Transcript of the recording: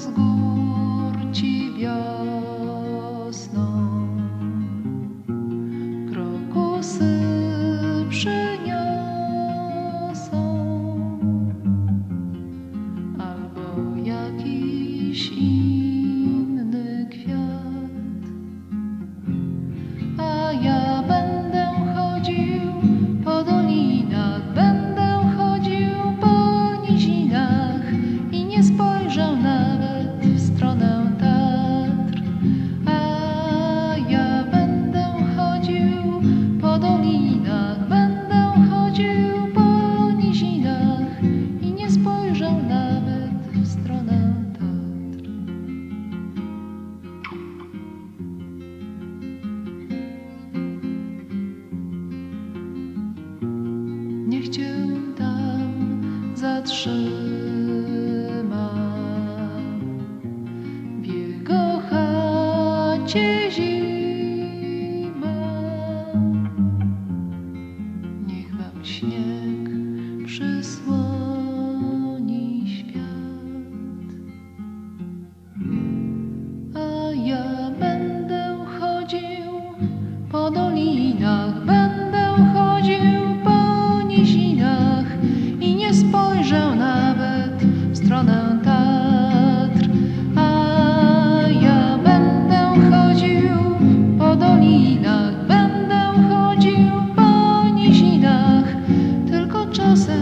z gór ci wiosną krokusy przyniosą, albo jakiś inny kwiat, a ja będę chodził po dolinach, będę chodził po nizinach i nie spojrzę nawet w stronę Tatr. A ja będę chodził po dolinach, będę chodził po nizinach i nie spojrzę nawet w stronę Tatr. Niech cię tam zatrzyma w jego chacie zima. Niech wam śnieg przysłoni świat, a ja będę chodził po dolinach, będę chodził po nizinach i nie spojrzę nawet w stronę Tatr. A ja będę chodził po dolinach, będę chodził po nizinach, tylko czasem